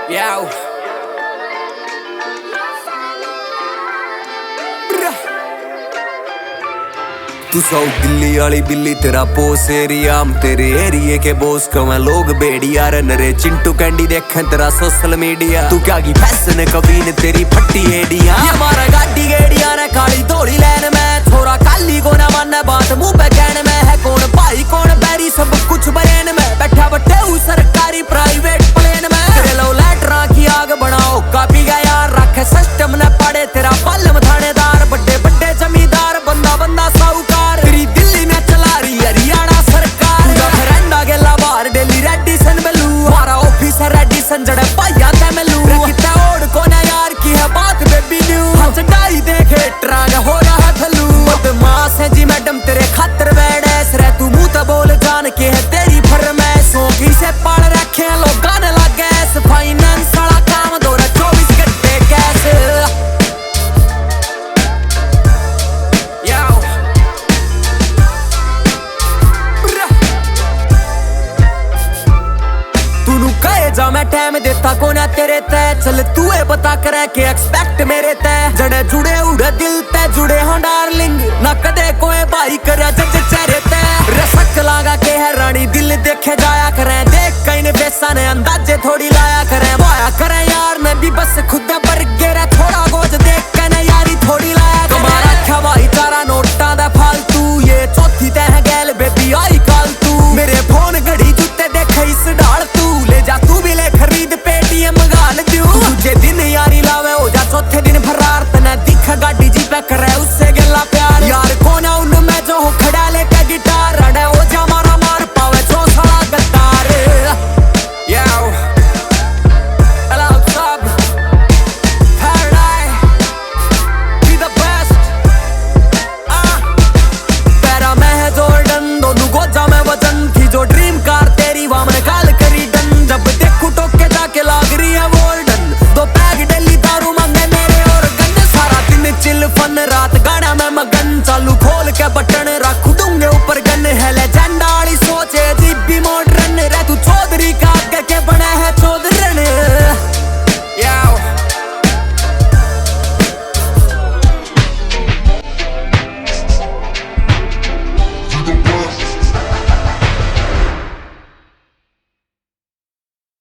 Yo. तू सौ दिल्ली वाली बिल्ली तेरा पोस एरिया, हम तेरे एरिए के बोस कवें लोग बेड़िया रे नरे चिंटू कैंडी देखें तेरा सोशल मीडिया। तू क्या की फैशन कभी ने तेरी फट्टी एडिया, हमारा गाड़ी गेड़िया ने काली धोड़ी लैन में थोड़ा काली को ना माने बात मुंह पे कहने में है कौन भाई कौन बैरी सब कुछ बरेन में बैठा बट्टे हूँ सरकारी प्राइवेट प्लेन में तेरे लो लेटरा की आग बनाओ कापी गया यार रखे सिस्टम ने पड़े तेरा पल्लम थानेदार बड्डे बड्डे जमींदार बंदा बंदा साहूकार तेरी दिल्ली में चला रही हरियाणा सरकार रेंडा गेला बाहर डेली रेडिसन बेलू हमारा ऑफिसर रेडिसन जड़े पाया ते मेलू कितना ओड कोना यार की है बात बेबी न्यू हम चढ़ाई देखे ट्रांग हो रहा थलू बदमाश है जी मैडम तेरे खातर बैडैस रे तू मुंह तो बोल जान के है तेरी फरमाइश सोखी से पढ़ रखे लोग गाने लगे फाइनेंस वाला काम दो 24 घंटे कैसे जा मैं टाइम देता कोना तेरे तय चल तू है बता करे के एक्सपेक्ट मेरे तय जड़े जुड़े उड़े दिल ते जुड़े हो डार्लिंग ना कदे कोई भाई करे जज चेहरे तय रसक लागा के है रानी दिल देखे जाया करे देख कहीं ने बेसा ने अंदाजे थोड़ी लाया करे वाया करे यार मैं भी बस खुद पर गिरा थोड़ा गोज देख के ना यारी थोड़ी लाया तुम्हारा क्या भाईचारा नोटा दा फालतू ये चौथी तय है गैल बेबी आई काल तू मेरे फोन घड़ी जूते देखे इस डाल तू ले जा तू भी ले खरीद पेटीएम गाल दूं दूजे दिन यारी लावे हो जा चौथे दिन फरार तना दिखा गाड़ी जी पे करे उससे गिला प्यार यार कोना उन में जो हो खड़ा लेके गिटार अड़े हो जा मारा मार पावे जो साला गद्दार यो अलग सब paradise be the best पैरा में है जॉर्डन दोनों गोजा में वजन थी जो ड्रीम कार तेरी वामन काल करी डन जब देखू टोके जाके लाग रही है वोल्डन दो पैग डेली दारू मांगे मेरे और गन सारा दिन चिल फन रात गाना में मगन चालू खोल के बटन रखू